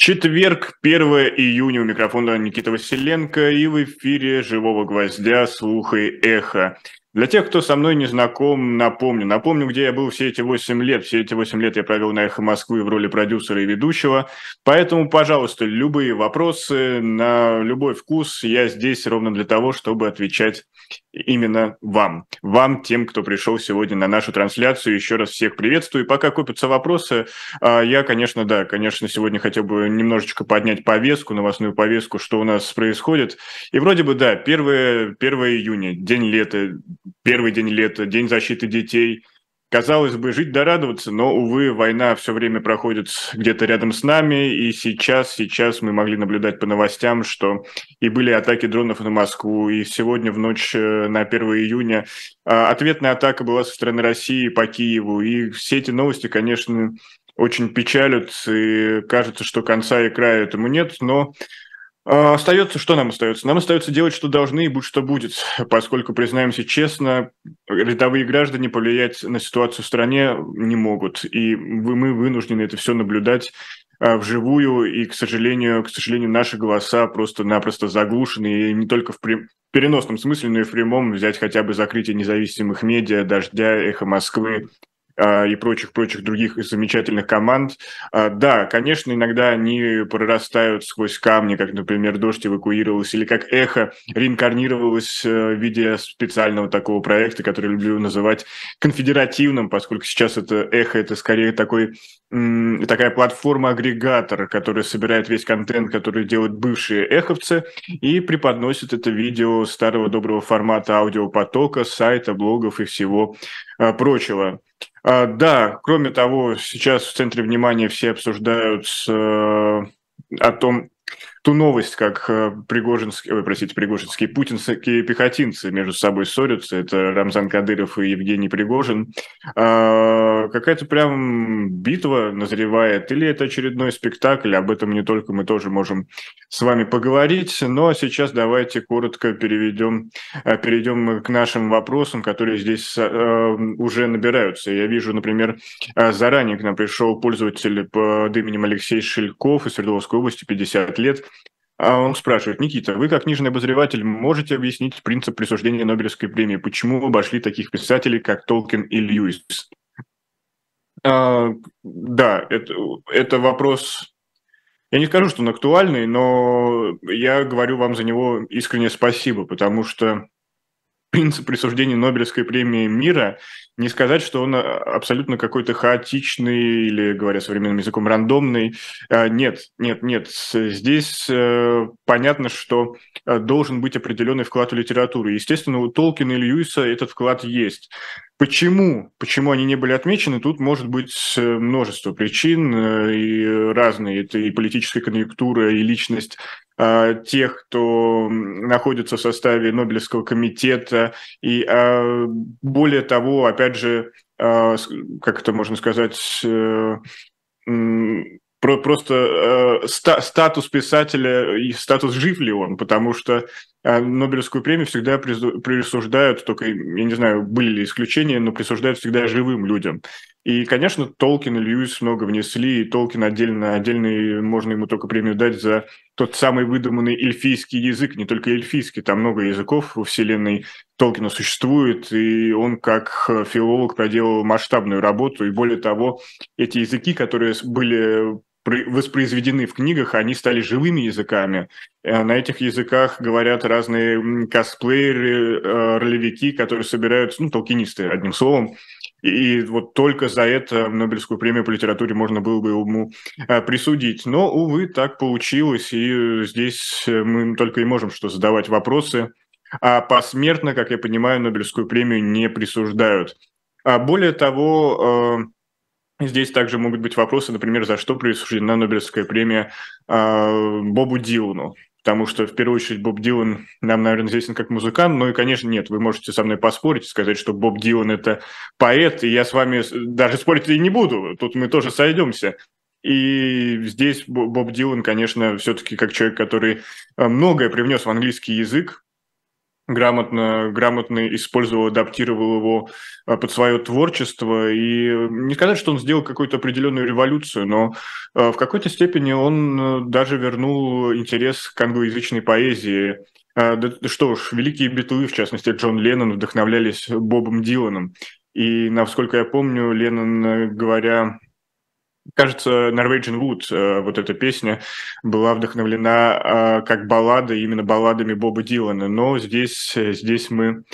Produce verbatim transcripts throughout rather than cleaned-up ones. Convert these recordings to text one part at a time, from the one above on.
Четверг, первое июня, у микрофона Никита Василенко, и в эфире «Живого гвоздя. Слух и эхо». Для тех, кто со мной не знаком, напомню. Напомню, где я был все эти восемь лет. Все эти восемь лет я провел на «Эхо Москвы» в роли продюсера и ведущего. Поэтому, пожалуйста, любые вопросы на любой вкус. Я здесь ровно для того, чтобы отвечать именно вам. Вам, тем, кто пришел сегодня на нашу трансляцию. Еще раз всех приветствую. И пока копятся вопросы, я, конечно, да, конечно, сегодня хотел бы немножечко поднять повестку, новостную повестку, что у нас происходит. И вроде бы, да, первое июня, день лета, первый день лета, день защиты детей. Казалось бы, жить да радоваться, но, увы, война все время проходит где-то рядом с нами, и сейчас, сейчас мы могли наблюдать по новостям, что и были атаки дронов на Москву, и сегодня в ночь на первое июня ответная атака была со стороны России по Киеву, и все эти новости, конечно, очень печалят, и кажется, что конца и края этому нет, но остается, что нам остается? Нам остается делать, что должны, и будь что будет, поскольку, признаемся честно, рядовые граждане повлиять на ситуацию в стране не могут, и мы вынуждены это все наблюдать вживую, и, к сожалению, к сожалению, наши голоса просто-напросто заглушены, и не только в переносном смысле, но и в прямом. Взять хотя бы закрытие независимых медиа, «Дождя», «Эхо Москвы» и прочих-прочих других замечательных команд. Да, конечно, иногда они прорастают сквозь камни, как, например, «Дождь» эвакуировалась, или как «Эхо» реинкарнировалось в виде специального такого проекта, который я люблю называть конфедеративным, поскольку сейчас это «Эхо» — это скорее такой, такая платформа-агрегатор, которая собирает весь контент, который делают бывшие эховцы, и преподносит это видео старого доброго формата аудиопотока, сайта, блогов и всего прочего. Да, кроме того, сейчас в центре внимания все обсуждают о том, ту новость, как пригожинские, ой, простите, пригожинские, путинские пехотинцы между собой ссорятся, это Рамзан Кадыров и Евгений Пригожин. Какая-то прям битва назревает, или это очередной спектакль, об этом не только мы тоже можем с вами поговорить, но сейчас давайте коротко переведем, перейдем к нашим вопросам, которые здесь уже набираются. Я вижу, например, заранее к нам пришел пользователь под именем Алексей Шельков из Свердловской области, пятьдесят лет. А он спрашивает: Никита, вы как книжный обозреватель можете объяснить принцип присуждения Нобелевской премии? Почему обошли таких писателей, как Толкин и Льюис? А, да, это, это вопрос, я не скажу, что он актуальный, но я говорю вам за него искренне спасибо, потому что принцип присуждения Нобелевской премии мира, не сказать, что он абсолютно какой-то хаотичный или, говоря современным языком, рандомный. Нет, нет, нет. Здесь понятно, что должен быть определенный вклад в литературу. Естественно, у Толкина и Льюиса этот вклад есть. Почему? Почему они не были отмечены? Тут может быть множество причин, и разные. Это и политическая конъюнктура, и личность тех, кто находится в составе Нобелевского комитета, и более того, опять же, как это можно сказать, просто статус писателя и статус, жив ли он, потому что Нобелевскую премию всегда присуждают, только, я не знаю, были ли исключения, но присуждают всегда живым людям. И, конечно, Толкин и Льюис много внесли, и Толкин отдельно, отдельно можно ему только премию дать за тот самый выдуманный эльфийский язык, не только эльфийский, там много языков во вселенной Толкина существует, и он как филолог проделал масштабную работу, и более того, эти языки, которые были воспроизведены в книгах, они стали живыми языками. На этих языках говорят разные косплееры, ролевики, которые собираются, ну, толкинисты, одним словом. И вот только за это Нобелевскую премию по литературе можно было бы ему присудить. Но, увы, так получилось, и здесь мы только и можем что задавать вопросы. А посмертно, как я понимаю, Нобелевскую премию не присуждают. А более того, здесь также могут быть вопросы, например, за что присуждена Нобелевская премия Бобу Дилану. Потому что, в первую очередь, Боб Дилан нам, наверное, известен как музыкант. Ну и, конечно, нет, вы можете со мной поспорить и сказать, что Боб Дилан – это поэт, и я с вами даже спорить и не буду. Тут мы тоже сойдемся. И здесь Боб Дилан, конечно, все-таки как человек, который многое привнес в английский язык, грамотно, грамотно использовал, адаптировал его а, под свое творчество. И не сказать, что он сделал какую-то определенную революцию, но а, в какой-то степени он а, даже вернул интерес к англоязычной поэзии. А, да, да что уж, великие битлы, в частности Джон Леннон, вдохновлялись Бобом Диланом. И, насколько я помню, Леннон, э, говоря... Кажется, Norwegian Wood, э, вот эта песня, была вдохновлена э, как баллада, именно балладами Боба Дилана. Но здесь, э, здесь мы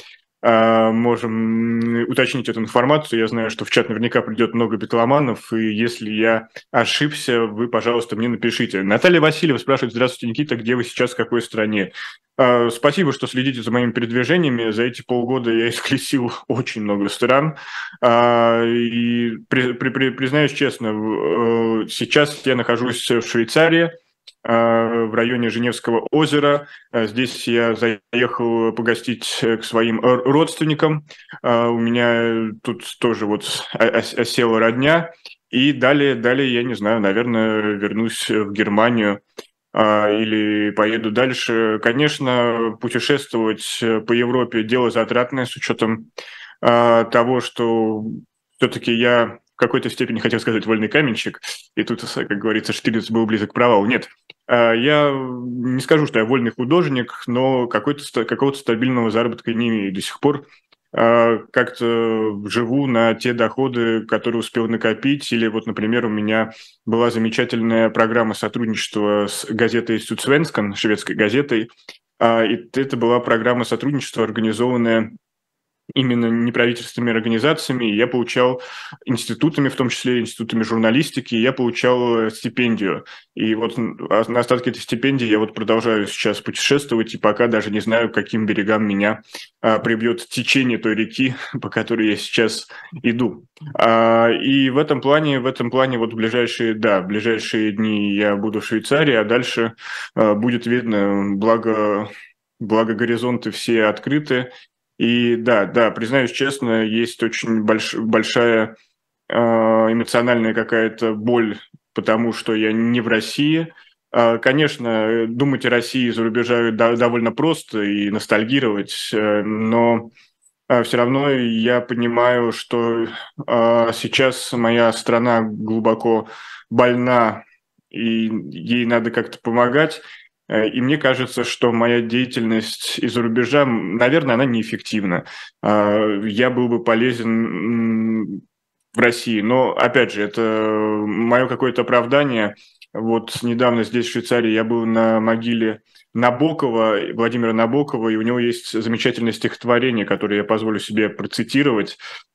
э, можем уточнить эту информацию. Я знаю, что в чат наверняка придет много битломанов, и если я ошибся, вы, пожалуйста, мне напишите. Наталья Васильева спрашивает: здравствуйте, Никита, где вы сейчас, в какой стране? Э, Спасибо, что следите за моими передвижениями. За эти полгода я исключил очень много стран. А, И при- при- при- признаюсь честно, в- э, сейчас я нахожусь в Швейцарии, а, в районе Женевского озера. А, Здесь я заехал погостить э, к своим р- родственникам. А, У меня тут тоже вот о- ос- осела родня. И далее, далее, я не знаю, наверное, вернусь в Германию а, или поеду дальше. Конечно, путешествовать э, по Европе – дело затратное с учетом а, того, что все-таки я в какой-то степени хотел сказать вольный каменщик, и тут, как говорится, Штирлиц был близок к провалу. Нет, а, я не скажу, что я вольный художник, но какой-то, ста- какого-то стабильного заработка не имею до сих пор. А, Как-то живу на те доходы, которые успел накопить. Или вот, например, у меня была замечательная программа сотрудничества с газетой «Сюдсвенскан», шведской газетой. А, И это была программа сотрудничества, организованная именно неправительственными организациями. Я получал институтами, в том числе институтами журналистики, я получал э, стипендию. И вот н- а на остатке этой стипендии я вот продолжаю сейчас путешествовать, и пока даже не знаю, к каким берегам меня а, прибьет течение той реки, по которой я сейчас иду. А, и в этом плане, в этом плане вот в ближайшие, да, в ближайшие дни я буду в Швейцарии, а дальше а, будет видно, благо, благо горизонты все открыты. И да, да, признаюсь честно, есть очень больш- большая э, эмоциональная какая-то боль, потому что я не в России. А, Конечно, э, думать о России за рубежа да- довольно просто и ностальгировать, э, но все равно я понимаю, что а, сейчас моя страна глубоко больна, и ей надо как-то помогать. Э, И мне кажется, что моя деятельность из-за рубежа, м, наверное, она неэффективна. А, Я был бы полезен м, в России, но, опять же, это мое какое-то оправдание. Вот недавно здесь, в Швейцарии, я был на могиле Набокова, Владимира Набокова, и у него есть замечательное стихотворение, которое я позволю себе процитировать.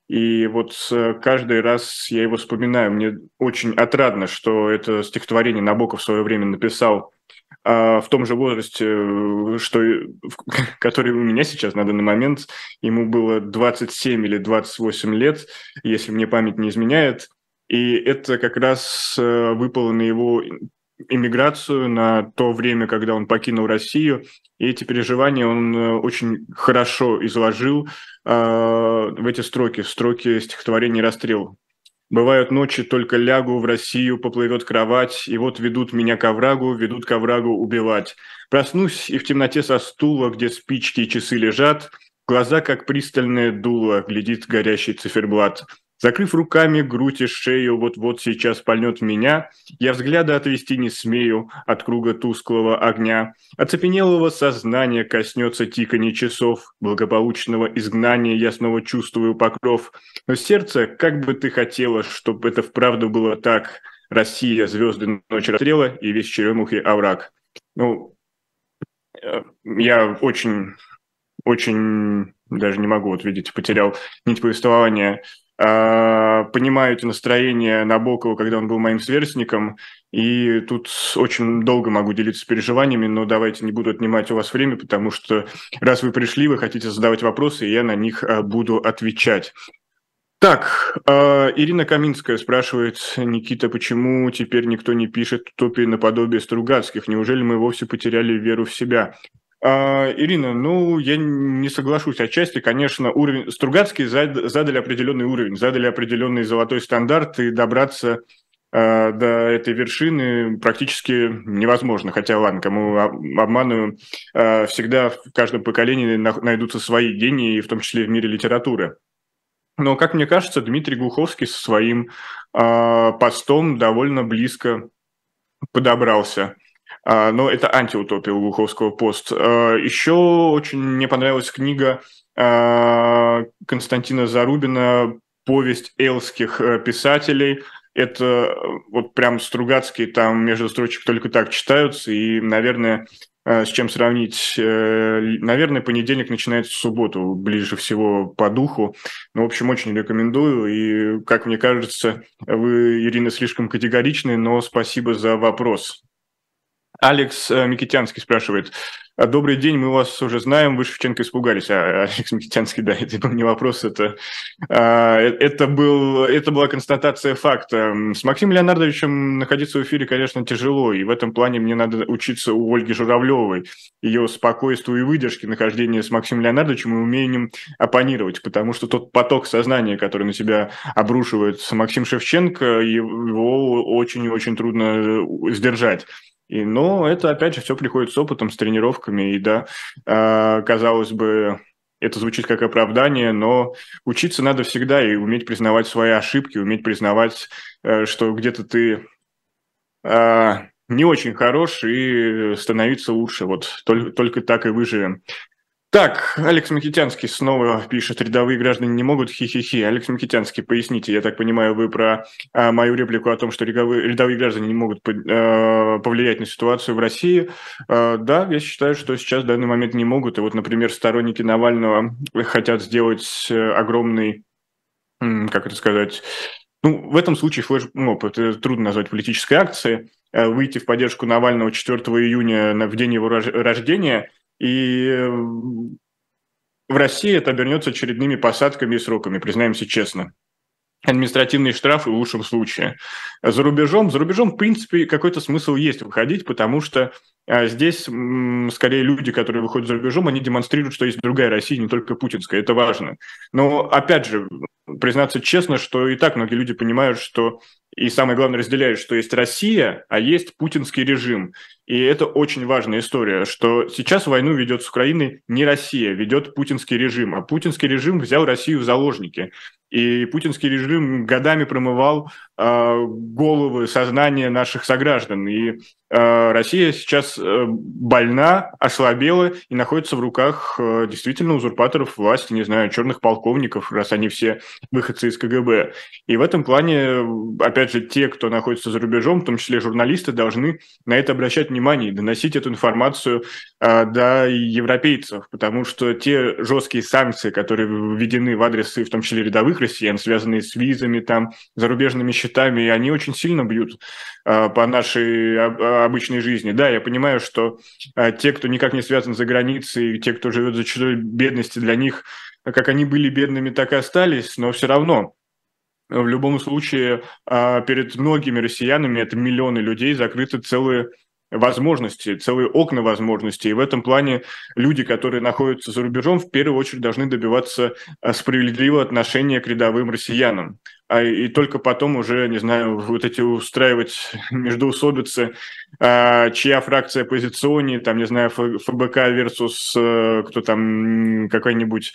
И вот э, каждый раз я его вспоминаю. Мне очень отрадно, что это стихотворение Набоков в свое время написал а, в том же возрасте, э, что и- в- который у меня сейчас на данный момент. Ему было двадцать семь или двадцать восемь лет, если мне память не изменяет. И это как раз э, выпало на его иммиграцию, на то время, когда он покинул Россию. И эти переживания он э, очень хорошо изложил э, в эти строки, в строки стихотворения «Расстрел». Бывают ночи, только лягу в Россию, поплывет кровать, и вот ведут меня к оврагу, ведут к оврагу убивать. Проснусь, и в темноте со стула, где спички и часы лежат, глаза, как пристальное дуло, глядит горящий циферблат. Закрыв руками грудь и шею, вот-вот сейчас пальнет меня, я взгляда отвести не смею от круга тусклого огня. Оцепенелого сознания коснется тиканье часов, благополучного изгнания я снова чувствую покров. Но сердце, как бы ты хотела, чтобы это вправду было так. Россия, звезды, ночь расстрела и весь черемухи овраг. Ну, э, я очень, очень, даже не могу, вот видите, потерял нить повествования. А, Понимаю эти настроения Набокова, когда он был моим сверстником, и тут очень долго могу делиться переживаниями, но давайте не буду отнимать у вас время, потому что раз вы пришли, вы хотите задавать вопросы, и я на них а, буду отвечать. Так, а, Ирина Каминская спрашивает: Никита, почему теперь никто не пишет утопии наподобие Стругацких? Неужели мы вовсе потеряли веру в себя? А, Ирина, ну, я не соглашусь отчасти. Конечно, уровень... Стругацкие зад- задали определенный уровень, задали определенный золотой стандарт, и добраться э, до этой вершины практически невозможно. Хотя, ладно, кому обманываю, э, всегда в каждом поколении найдутся свои гении, в том числе и в мире литературы. Но, как мне кажется, Дмитрий Глуховский со своим э, постом довольно близко подобрался. А, но это антиутопия у Глуховского пост. А, еще очень мне понравилась книга а, Константина Зарубина «Повесть эльских э, писателей». Это э, вот прям Стругацкие там между строчек только так читаются, и, наверное, э, с чем сравнить? Э, Наверное, понедельник начинается в субботу, ближе всего по духу. Ну, в общем, очень рекомендую, и, как мне кажется, вы, Ирина, слишком категоричны, но спасибо за вопрос. Алекс э, Микитянский спрашивает. «А, добрый день, мы вас уже знаем, вы Шевченко испугались». А, Алекс Микитянский, да, это был не вопрос, это, а, э, это, был, это была констатация факта. С Максимом Леонардовичем находиться в эфире, конечно, тяжело, и в этом плане мне надо учиться у Ольги Журавлевой, ее спокойствию и выдержке нахождения с Максимом Леонардовичем и умением оппонировать, потому что тот поток сознания, который на себя обрушивает Максим Шевченко, его очень и очень трудно сдержать. И, но это, опять же, все приходит с опытом, с тренировками, и да, э, казалось бы, это звучит как оправдание, но учиться надо всегда и уметь признавать свои ошибки, уметь признавать, э, что где-то ты э, не очень хорош, и становиться лучше. Вот только, только так и выживем. Так, Алекс Микитянский снова пишет, рядовые граждане не могут, хи-хи-хи. Алекс Микитянский, поясните, я так понимаю, вы про а, мою реплику о том, что рядовые, рядовые граждане не могут по, а, повлиять на ситуацию в России. А, да, я считаю, что сейчас в данный момент не могут. И вот, например, сторонники Навального хотят сделать огромный, как это сказать, ну, в этом случае флешмоб, это трудно назвать политической акцией, выйти в поддержку Навального четвёртого июня в день его рождения. И в России это обернется очередными посадками и сроками, признаемся честно. Административные штрафы в лучшем случае. За рубежом, за рубежом, в принципе, какой-то смысл есть выходить, потому что а, здесь, м, скорее, люди, которые выходят за рубежом, они демонстрируют, что есть другая Россия, не только путинская. Это важно. Но, опять же, признаться честно, что и так многие люди понимают, что, и самое главное, разделяют, что есть Россия, а есть путинский режим. И это очень важная история, что сейчас войну ведет с Украиной не Россия, ведет путинский режим. А путинский режим взял Россию в заложники. И путинский режим годами промывал э, головы, сознание наших сограждан. И э, Россия сейчас э, больна, ослабела и находится в руках э, действительно узурпаторов власти, не знаю, черных полковников, раз они все выходцы из ка гэ бэ. И в этом плане, опять же, те, кто находится за рубежом, в том числе журналисты, должны на это обращать внимание и доносить эту информацию э, до европейцев, потому что те жесткие санкции, которые введены в адрес, в том числе рядовых россиян, связанные с визами, там, зарубежными счетами, они очень сильно бьют э, по нашей а, обычной жизни. Да, я понимаю, что э, те, кто никак не связан за границей, те, кто живет за чужой бедности, для них, как они были бедными, так и остались, но все равно. В любом случае, э, перед многими россиянами, это миллионы людей, закрыты целые возможности, целые окна возможностей. И в этом плане люди, которые находятся за рубежом, в первую очередь должны добиваться справедливого отношения к рядовым россиянам. А и только потом уже, не знаю, вот эти устраивать междоусобицы, чья фракция оппозиционнее, там, не знаю, эф бэ ка versus кто там, какой-нибудь,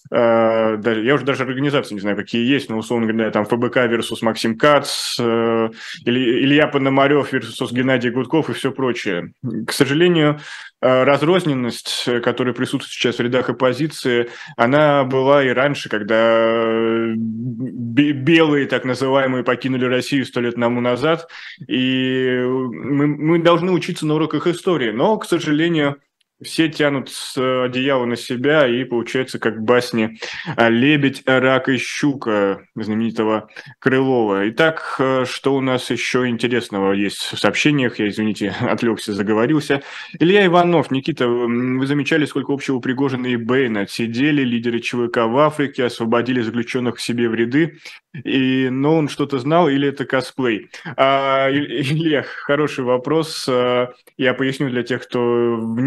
я уже даже организации не знаю, какие есть, но, условно говоря, там эф бэ ка versus Максим Кац, или Илья Пономарев versus Геннадий Гудков и все прочее. К сожалению, разрозненность, которая присутствует сейчас в рядах оппозиции, она была и раньше, когда белые, так называемые, покинули Россию сто лет тому назад, и мы, мы должны учиться на уроках истории, но, к сожалению, все тянут одеяло на себя, и получается, как в басне «Лебедь, рак и щука» знаменитого Крылова. Итак, что у нас еще интересного есть в сообщениях? Я, извините, отвлекся, заговорился. Илья Иванов, Никита, вы замечали, сколько общего Пригожина и Бейна? Сидели лидеры че вэ ка в Африке, освободили заключенных к себе в ряды, и, но он что-то знал или это косплей? А, Илья, хороший вопрос. Я поясню для тех, кто вне контекста.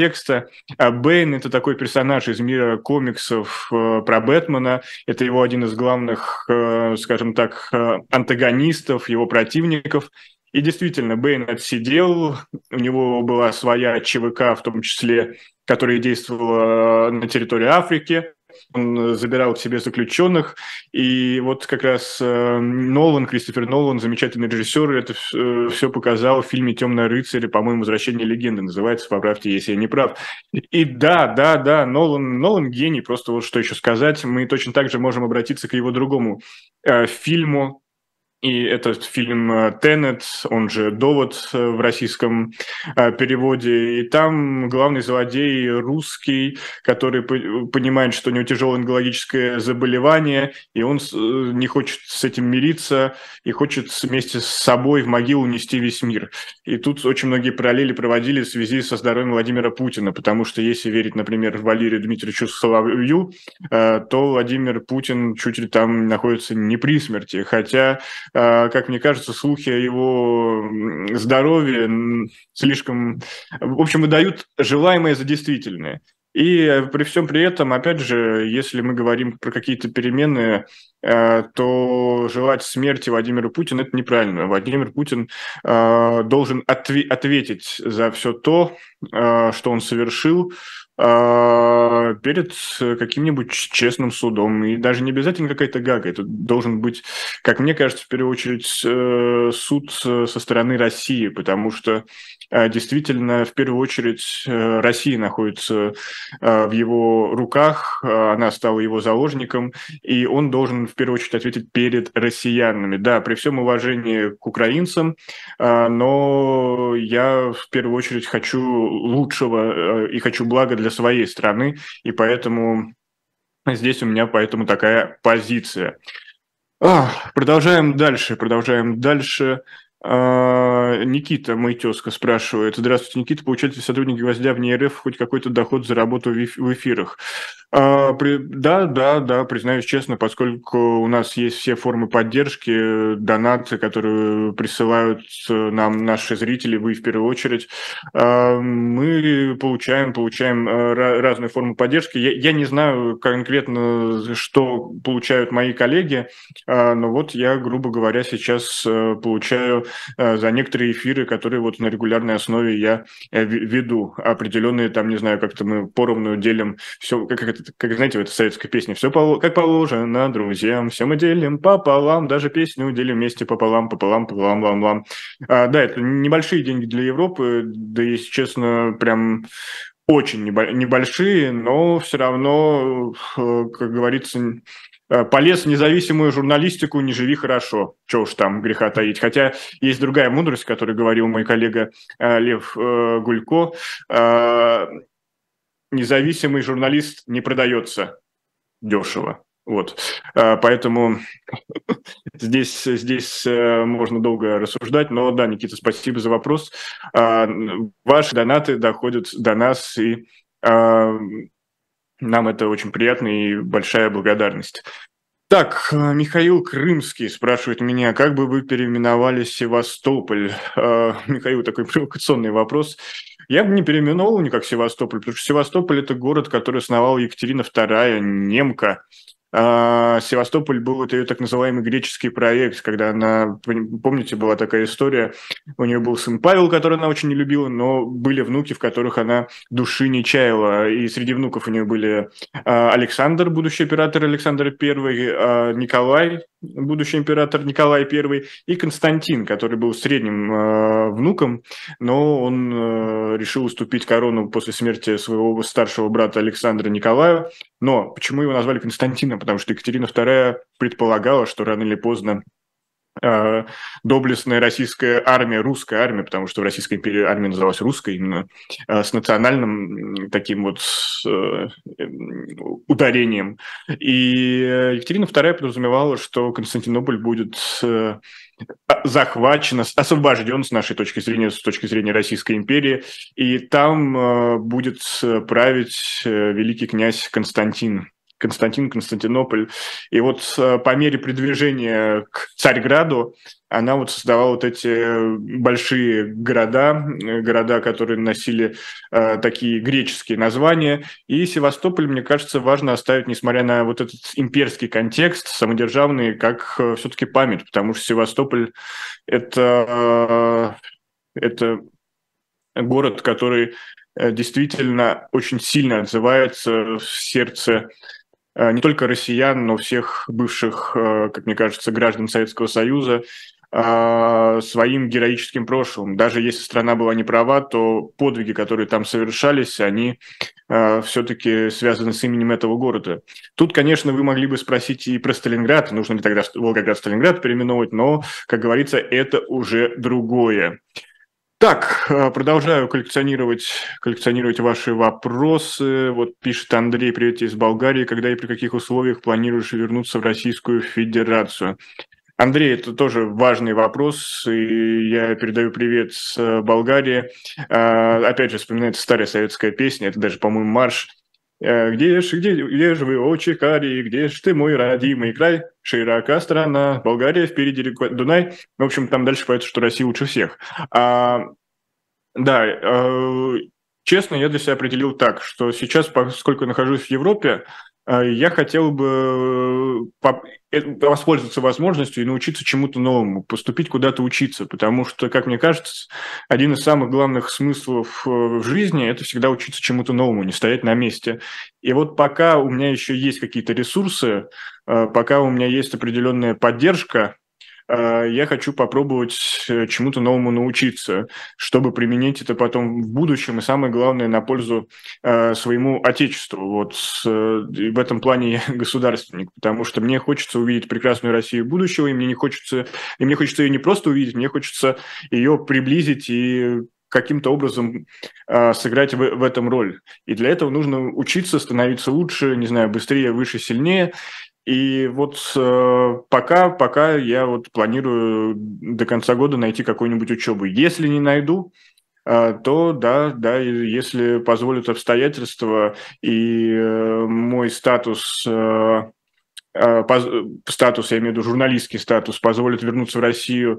контекста. Бэйн – это такой персонаж из мира комиксов про Бэтмена. Это его один из главных, скажем так, антагонистов, его противников. И действительно, Бэйн отсидел, у него была своя ЧВК, в том числе, которая действовала на территории Африки. Он забирал к себе заключенных, и вот как раз Нолан, Кристофер Нолан, замечательный режиссер, это все показал в фильме «Темный рыцарь», по-моему, «Возвращение легенды» называется, поправьте, если я не прав. И да, да, да, Нолан, Нолан гений, просто вот что еще сказать, мы точно так же можем обратиться к его другому э, фильму, и этот фильм «Тенет», он же «Довод» в российском переводе. И там главный злодей русский, который понимает, что у него тяжелое онкологическое заболевание, и он не хочет с этим мириться, и хочет вместе с собой в могилу унести весь мир. И тут очень многие параллели проводили в связи со здоровьем Владимира Путина, потому что если верить, например, Валерию Дмитриевичу Соловью, то Владимир Путин чуть ли там находится не при смерти, хотя... как мне кажется, слухи о его здоровье слишком, в общем, выдают желаемое за действительное. И при всем при этом, опять же, если мы говорим про какие-то перемены, то желать смерти Владимиру Путину – это неправильно. Владимир Путин должен отве- ответить за все то, что он совершил, перед каким-нибудь честным судом. И даже не обязательно какая-то гага. Это должен быть, как мне кажется, в первую очередь суд со стороны России, потому что действительно, в первую очередь, Россия находится в его руках, она стала его заложником, и он должен в первую очередь ответить перед россиянами. Да, при всем уважении к украинцам, но я в первую очередь хочу лучшего и хочу блага для своей страны, и поэтому здесь у меня поэтому такая позиция. Ах, продолжаем дальше, продолжаем дальше. А, Никита, мой тезка, спрашивает. Здравствуйте, Никита. Получают ли сотрудники «Гвоздя» вне РФ хоть какой-то доход за работу в эфирах? А, при... Да, да, да, признаюсь честно, поскольку у нас есть все формы поддержки, донаты, которые присылают нам наши зрители, вы в первую очередь, а, мы получаем, получаем разные формы поддержки. Я, я не знаю конкретно, что получают мои коллеги, но вот я, грубо говоря, сейчас получаю за некоторые эфиры, которые вот на регулярной основе я веду. Определенные там, не знаю, как-то мы поровну делим все, как, как, как знаете, в этой советской песне, все по, как положено друзьям, все мы делим пополам, даже песню делим вместе пополам, пополам, пополам, лам, лам. А, да, это небольшие деньги для Европы, да, если честно, прям очень небольшие, но все равно, как говорится, полез в независимую журналистику, не живи хорошо. Чего уж там греха таить. Хотя есть другая мудрость, которую говорил мой коллега Лев Гулько. Независимый журналист не продается дешево. Вот. Поэтому здесь, здесь можно долго рассуждать. Но да, Никита, спасибо за вопрос. Ваши донаты доходят до нас, и нам это очень приятно и большая благодарность. Так, Михаил Крымский спрашивает меня, как бы вы переименовали Севастополь? Михаил, такой провокационный вопрос. Я бы не переименовал никак Севастополь, потому что Севастополь – это город, который основала Екатерина вторая, немка. Севастополь был, это ее так называемый греческий проект, когда она, помните, была такая история, у нее был сын Павел, который она очень не любила, но были внуки, в которых она души не чаяла, и среди внуков у нее были Александр, будущий император Александр Первый, Николай, будущий император Николай Первый, и Константин, который был средним внуком, но он решил уступить корону после смерти своего старшего брата Александра Николаю. Но почему его назвали Константином? Потому что Екатерина вторая предполагала, что рано или поздно э, доблестная российская армия, русская армия, потому что в Российской империи армия называлась русской, именно э, с национальным таким вот э, ударением. И Екатерина вторая подразумевала, что Константинополь будет э, захвачен, освобожден с нашей точки зрения, с точки зрения Российской империи, и там э, будет править э, великий князь Константин. Константин, Константинополь. И вот по мере продвижения к Царьграду она вот создавала вот эти большие города, города, которые носили э, такие греческие названия. И Севастополь, мне кажется, важно оставить, несмотря на вот этот имперский контекст, самодержавный, как э, все-таки память, потому что Севастополь это, э, это город, который э, действительно очень сильно отзывается в сердце не только россиян, но всех бывших, как мне кажется, граждан Советского Союза своим героическим прошлым. Даже если страна была не права, то подвиги, которые там совершались, они все-таки связаны с именем этого города. Тут, конечно, вы могли бы спросить и про Сталинград, нужно ли тогда Волгоград-Сталинград переименовывать, но, как говорится, это уже другое. Так, продолжаю коллекционировать, коллекционировать ваши вопросы. Вот пишет Андрей, привет из Болгарии. Когда и при каких условиях планируешь вернуться в Российскую Федерацию? Андрей, это тоже важный вопрос, и я передаю привет с Болгарии. Опять же, вспоминается старая советская песня, это даже, по-моему, марш. Где ж, где, где же вы, очи карие, где ж ты, мой родимый край? Широка страна, Болгария, впереди река Дунай. В общем, там дальше поется, что Россия лучше всех. А, да, э, честно, я для себя определил так, что сейчас, поскольку нахожусь в Европе, я хотел бы воспользоваться возможностью и научиться чему-то новому, поступить куда-то учиться, потому что, как мне кажется, один из самых главных смыслов в жизни – это всегда учиться чему-то новому, не стоять на месте. И вот пока у меня еще есть какие-то ресурсы, пока у меня есть определенная поддержка, я хочу попробовать чему-то новому научиться, чтобы применить это потом в будущем, и самое главное, на пользу своему отечеству. Вот в этом плане я государственник, потому что мне хочется увидеть прекрасную Россию будущего, и мне не хочется, и мне хочется ее не просто увидеть, мне хочется ее приблизить и каким-то образом э, сыграть в, в этом роль. И для этого нужно учиться, становиться лучше, не знаю, быстрее, выше, сильнее. И вот э, пока, пока я вот планирую до конца года найти какую-нибудь учебу. Если не найду, э, то да, да, если позволят обстоятельства и э, мой статус, э, э, поз, статус, я имею в виду журналистский статус, позволит вернуться в Россию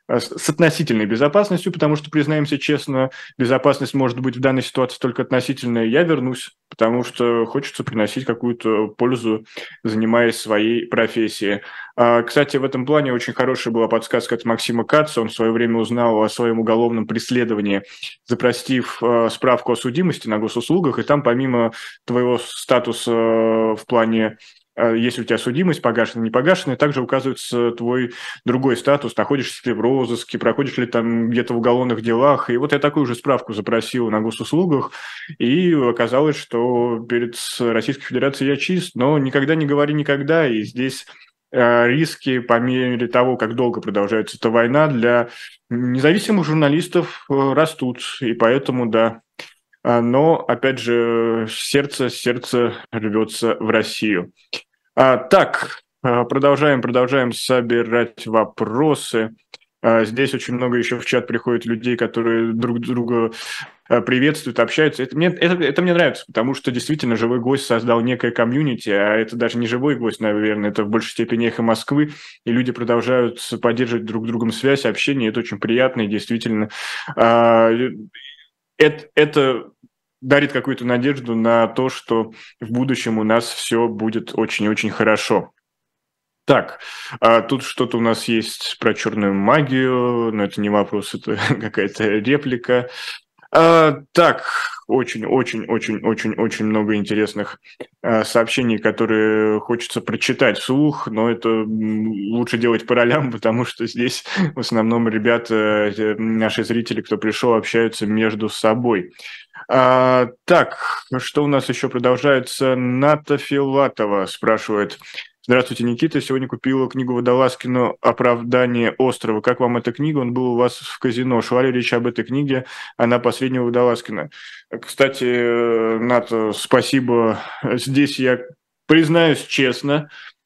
с относительной безопасностью, потому что, признаемся честно, безопасность может быть в данной ситуации только относительная. Я вернусь, потому что хочется приносить какую-то пользу, занимаясь своей профессией. Кстати, в этом плане очень хорошая была подсказка от Максима Каца. Он в свое время узнал о своем уголовном преследовании, запросив справку о судимости на госуслугах, и там помимо твоего статуса в плане если у тебя судимость погашена, не погашена, также указывается твой другой статус, находишься ли в розыске, проходишь ли там где-то в уголовных делах. И вот я такую же справку запросил на госуслугах, и оказалось, что перед Российской Федерацией я чист, но никогда не говори никогда, и здесь риски по мере того, как долго продолжается эта война, для независимых журналистов растут, и поэтому, да. Но, опять же, сердце, сердце рвется в Россию. А, так, продолжаем, продолжаем собирать вопросы. А, здесь очень много еще в чат приходит людей, которые друг друга приветствуют, общаются. Это мне, это, это мне нравится, потому что действительно живой гость создал некое комьюнити, а это даже не живой гость, наверное, это в большей степени эхо Москвы, и люди продолжают поддерживать друг с другом связь, общение, это очень приятно, и действительно... А, Это, это дарит какую-то надежду на то, что в будущем у нас все будет очень-очень хорошо. Так, а тут что-то у нас есть про черную магию, но это не вопрос, это какая-то реплика. А, так, очень-очень-очень-очень-очень много интересных а, сообщений, которые хочется прочитать вслух, но это лучше делать по ролям, потому что здесь в основном ребята, наши зрители, кто пришел, общаются между собой. А, так, что у нас еще продолжается? Ната Филатова спрашивает. Здравствуйте, Никита. Сегодня купила книгу Водолазкина «Оправдание острова». Как вам эта книга? Он был у вас в казино. Шла ли речь об этой книге? Она последнего Водолазкина. Кстати, Ната, спасибо. Здесь я признаюсь честно,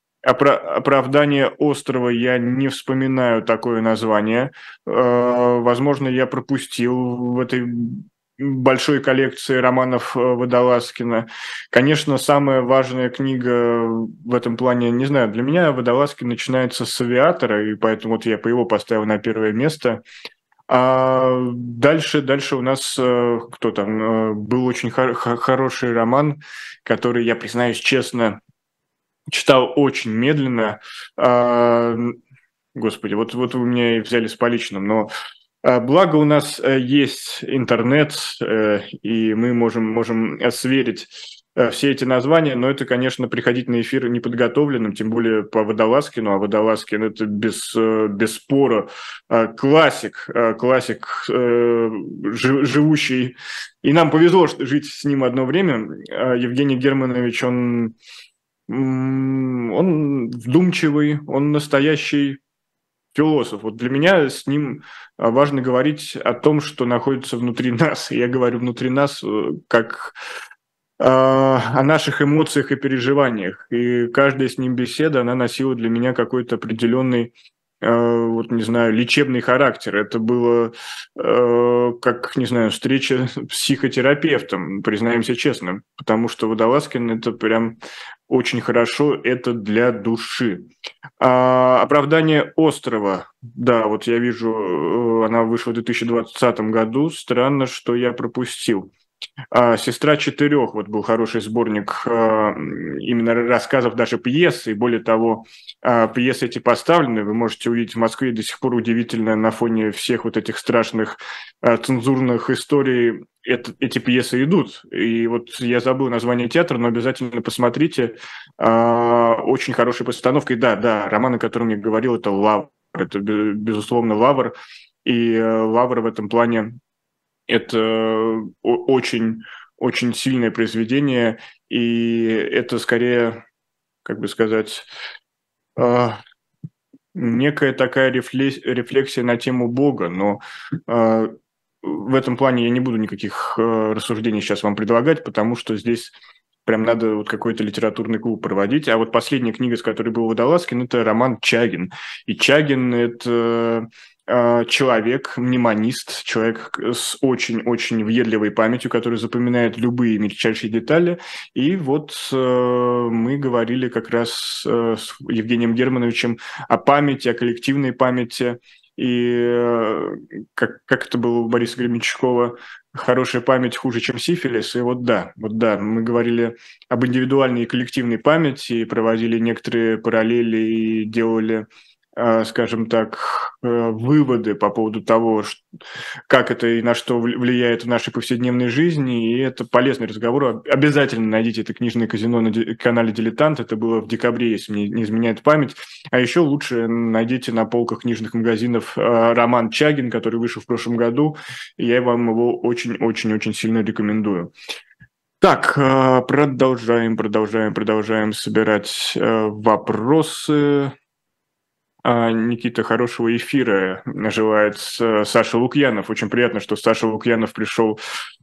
«Оправдание острова» я не вспоминаю такое название. Возможно, я пропустил в этой большой коллекции романов Водолазкина. Конечно, самая важная книга в этом плане, не знаю, для меня Водолазкин начинается с «Авиатора», и поэтому вот я по его поставил на первое место. А дальше, дальше у нас э, кто там? Э, был очень хор- хо- хороший роман, который, я признаюсь честно, читал очень медленно. А, н- Господи, вот, вот вы меня и взяли с поличным, но а, благо у нас э, есть интернет, э, и мы можем, можем э, сверить э, все эти названия, но это, конечно, приходить на эфир неподготовленным, тем более по Водолазкину, а Водолазкин – это без, э, без спора э, классик, э, классик, э, жи- живущий, и нам повезло что- жить с ним одно время. Э, Евгений Германович, он, м, он вдумчивый, он настоящий философ. Вот для меня с ним а, важно говорить о том, что находится внутри нас. Я говорю внутри нас э, как а, о наших эмоциях и переживаниях. И каждая с ним беседа, она носила для меня какой-то определенный, э, вот не знаю, лечебный характер. Это было э, как, не знаю, встреча с психотерапевтом, признаемся честно, потому что Водолазкин это прям очень хорошо, это для души. А, «Оправдание острова». Да, вот я вижу, э, она вышла в две тысячи двадцатом году. Странно, что я пропустил. А, «Сестра четырех» вот был хороший сборник а, именно рассказов, даже пьесы. И более того, а, пьесы эти поставлены. Вы можете увидеть в Москве до сих пор удивительно на фоне всех вот этих страшных а, цензурных историй это, эти пьесы идут. И вот я забыл название театра, но обязательно посмотрите. А, очень хорошая постановка. И да, да, роман, о котором я говорил, это «Лавр». Это, бе- безусловно, «Лавр». И э, «Лавр» в этом плане это о- очень, очень сильное произведение, и это скорее, как бы сказать, а, некая такая рефле- рефлексия на тему Бога, но а, в этом плане я не буду никаких э, рассуждений сейчас вам предлагать, потому что здесь прям надо вот какой-то литературный клуб проводить. А вот последняя книга, с которой был Водолазкин, это роман «Чагин». И Чагин – это э, человек, мнемонист, человек с очень-очень въедливой памятью, который запоминает любые мельчайшие детали. И вот э, мы говорили как раз э, с Евгением Германовичем о памяти, о коллективной памяти. И э, как, как это было у Бориса Гребенщикова, хорошая память хуже, чем сифилис. И вот да, вот да, мы говорили об индивидуальной и коллективной памяти, проводили некоторые параллели и делали, э, скажем так, э, выводы по поводу того, ш- как это и на что вли- влияет в нашей повседневной жизни. И это полезный разговор. Об- Обязательно найдите это книжное казино на ди- канале «Дилетант». Это было в декабре, если мне не изменяет память. А еще лучше найдите на полках книжных магазинов э, роман «Чагин», который вышел в прошлом году. И я вам его очень-очень-очень сильно рекомендую. Так, э, продолжаем, продолжаем, продолжаем собирать э, вопросы. А, Никита, хорошего эфира желает с- Саша Лукьянов. Очень приятно, что Саша Лукьянов пришел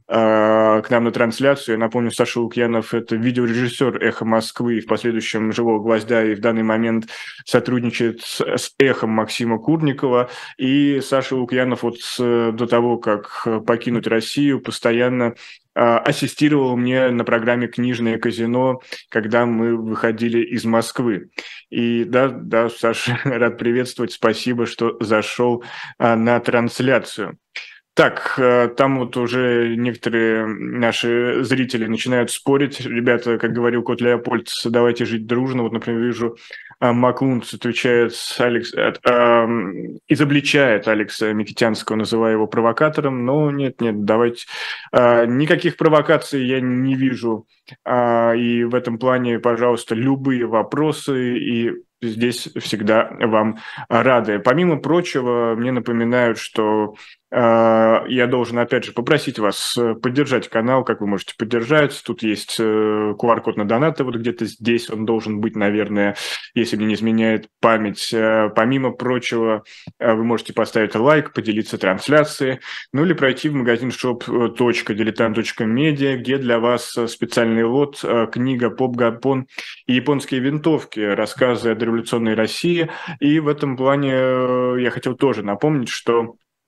а, к нам на трансляцию. Я напомню, Саша Лукьянов – это видеорежиссер «Эхо Москвы» и в последующем «Живого гвоздя», и в данный момент сотрудничает с, с «Эхом» Максима Курникова. И Саша Лукьянов вот с- до того, как покинуть Россию, постоянно а, ассистировал мне на программе «Книжное казино», когда мы выходили из Москвы. И да, да, Саша, рад приветствовать. Спасибо, что зашел а, на трансляцию. Так, э, там вот уже некоторые наши зрители начинают спорить. Ребята, как говорил кот Леопольд, давайте жить дружно. Вот, например, вижу, а, Маклунц отвечает, с Алекс, э, э, изобличает Алекса Микитянского, называя его провокатором. Но нет, нет, давайте. э, Никаких провокаций я не вижу. А, И в этом плане, пожалуйста, любые вопросы, и здесь всегда вам рады. Помимо прочего, мне напоминают, что а, я должен, опять же, попросить вас э, поддержать канал, как вы можете поддержать. Тут есть э, ку ар-код на донаты, вот где-то здесь он должен быть, наверное, если мне не изменяет память. Э, Помимо прочего, э, вы можете поставить лайк, поделиться трансляцией, ну или пройти в магазин шоп точка дилетант точка медиа, где для вас э, специальный лот, э, книга «Поп Гапон и японские винтовки. Рассказы о дореволюционной России». И в этом плане э, я хотел тоже напомнить, что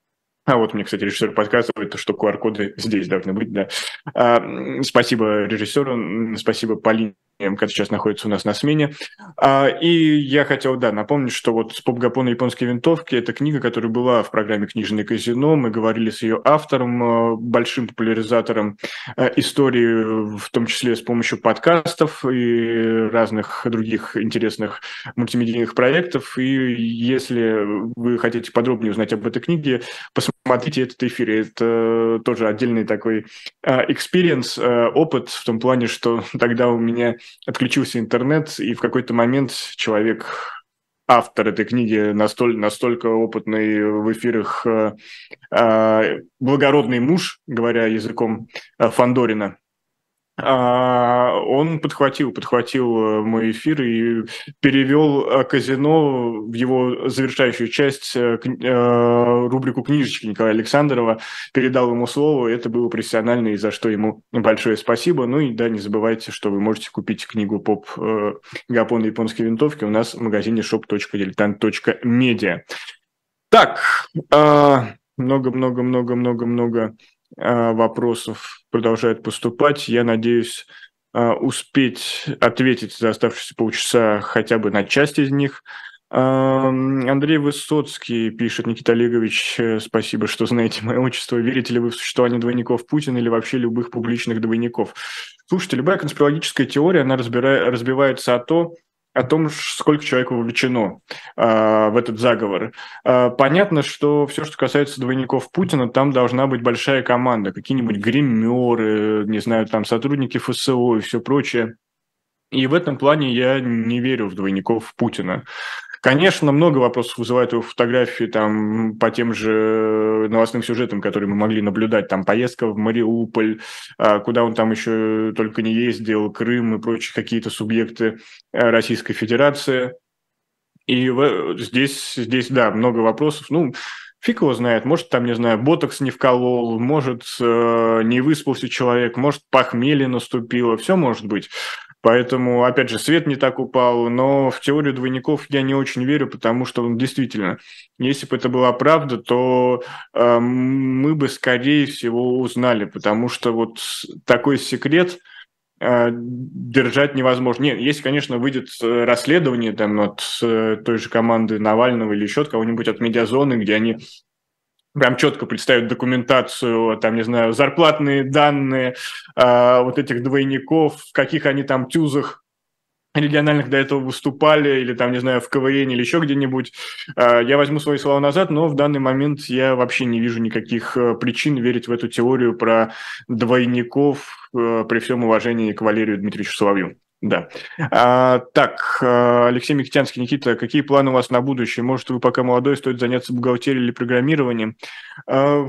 А вот мне, кстати, режиссер подсказывает, что ку ар коды здесь должны быть, да. А, спасибо режиссеру, спасибо Полине, которая сейчас находится у нас на смене. А, и я хотел, да, напомнить, что вот «Поп Гапон и японские винтовки» — это книга, которая была в программе «Книжное казино». Мы говорили с ее автором, большим популяризатором истории, в том числе с помощью подкастов и разных других интересных мультимедийных проектов. И если вы хотите подробнее узнать об этой книге, посмотрите этот эфир. Это тоже отдельный такой экспириенс, опыт в том плане, что тогда у меня отключился интернет, и в какой-то момент человек, автор этой книги, настоль, настолько опытный в эфирах, благородный муж, говоря языком Фандорина, он подхватил, подхватил мой эфир и перевел казино в его завершающую часть, рубрику «Книжечки» Николая Александрова, передал ему слово, это было профессионально, и за что ему большое спасибо. Ну и да, не забывайте, что вы можете купить книгу «Поп Гапон и японские винтовки» у нас в магазине шоп точка дилетант точка медиа. Так, много-много-много-много-много вопросов продолжают поступать. Я надеюсь успеть ответить за оставшиеся полчаса хотя бы на часть из них. Андрей Высоцкий пишет: Никита Олегович, спасибо, что знаете мое отчество. Верите ли вы в существование двойников Путина или вообще любых публичных двойников? Слушайте, любая конспирологическая теория, она разбира... разбивается о том, о том, сколько человек вовлечено э, в этот заговор. Э, понятно, что все, что касается двойников Путина, там должна быть большая команда, какие-нибудь гримеры, не знаю, там сотрудники эф эс о и все прочее. И в этом плане я не верю в двойников Путина. Конечно, много вопросов вызывают его фотографии там, по тем же новостным сюжетам, которые мы могли наблюдать. Там поездка в Мариуполь, куда он там еще только не ездил, Крым и прочие какие-то субъекты Российской Федерации. И здесь, здесь, да, много вопросов. Ну, фиг его знает. Может, там, не знаю, ботокс не вколол, может, не выспался человек, может, похмелье наступило. Все может быть. Поэтому, опять же, свет не так упал, но в теорию двойников я не очень верю, потому что, ну, действительно, если бы это была правда, то э, мы бы, скорее всего, узнали, потому что вот такой секрет э, держать невозможно. Нет, если, конечно, выйдет расследование там, от э, той же команды Навального или еще от кого-нибудь, от Медиазоны, где они прям четко представят документацию, там, не знаю, зарплатные данные э, вот этих двойников, в каких они там тюзах региональных до этого выступали, или там, не знаю, в ка вэ эн или еще где-нибудь. Э, я возьму свои слова назад, но в данный момент я вообще не вижу никаких причин верить в эту теорию про двойников э, при всем уважении к Валерию Дмитриевичу Соловью. Да. А, так, Алексей Микитянский. Никита, какие планы у вас на будущее? Может, вы пока молодой, стоит заняться бухгалтерией или программированием? А,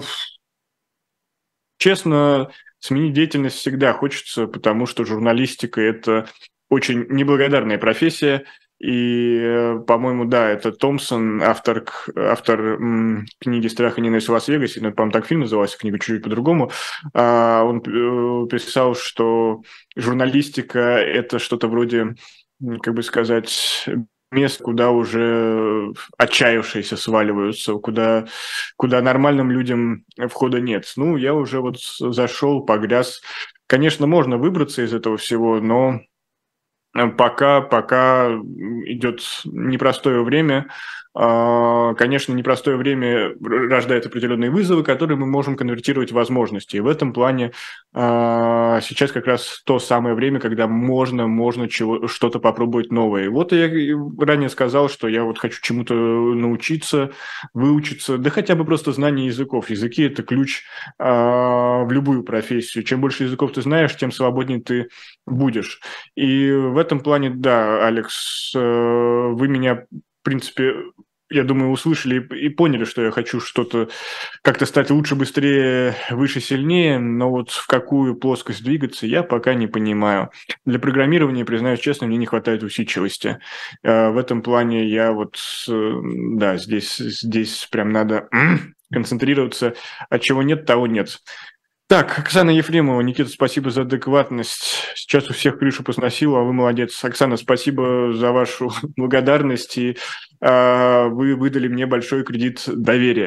честно, сменить деятельность всегда хочется, потому что журналистика – это очень неблагодарная профессия. И, по-моему, да, это Томпсон, автор, автор м, книги «Страх и ненависть в Лас-Вегасе», ну, по-моему, так фильм назывался, книга чуть-чуть по-другому. А, он писал, что журналистика – это что-то вроде, как бы сказать, мест, куда уже отчаявшиеся сваливаются, куда, куда нормальным людям входа нет. Ну, я уже вот зашел, погряз. Конечно, можно выбраться из этого всего, но Пока, пока идет непростое время. Конечно, непростое время рождает определенные вызовы, которые мы можем конвертировать в возможности. И в этом плане сейчас как раз то самое время, когда можно, можно чего, что-то попробовать новое. И вот я ранее сказал, что я вот хочу чему-то научиться, выучиться, да хотя бы просто знание языков. Языки – это ключ в любую профессию. Чем больше языков ты знаешь, тем свободнее ты будешь. И в этом плане, да, Алекс, вы меня, в принципе, я думаю, услышали и поняли, что я хочу что-то, как-то стать лучше, быстрее, выше, сильнее, но вот в какую плоскость двигаться, я пока не понимаю. Для программирования, признаюсь честно, мне не хватает усидчивости. В этом плане я вот, да, здесь, здесь прям надо концентрироваться, от чего нет, того нет. Так, Оксана Ефремова. Никита, спасибо за адекватность. Сейчас у всех крышу посносило, а вы молодец. Оксана, спасибо за вашу благодарность. И, э, вы выдали мне большой кредит доверия.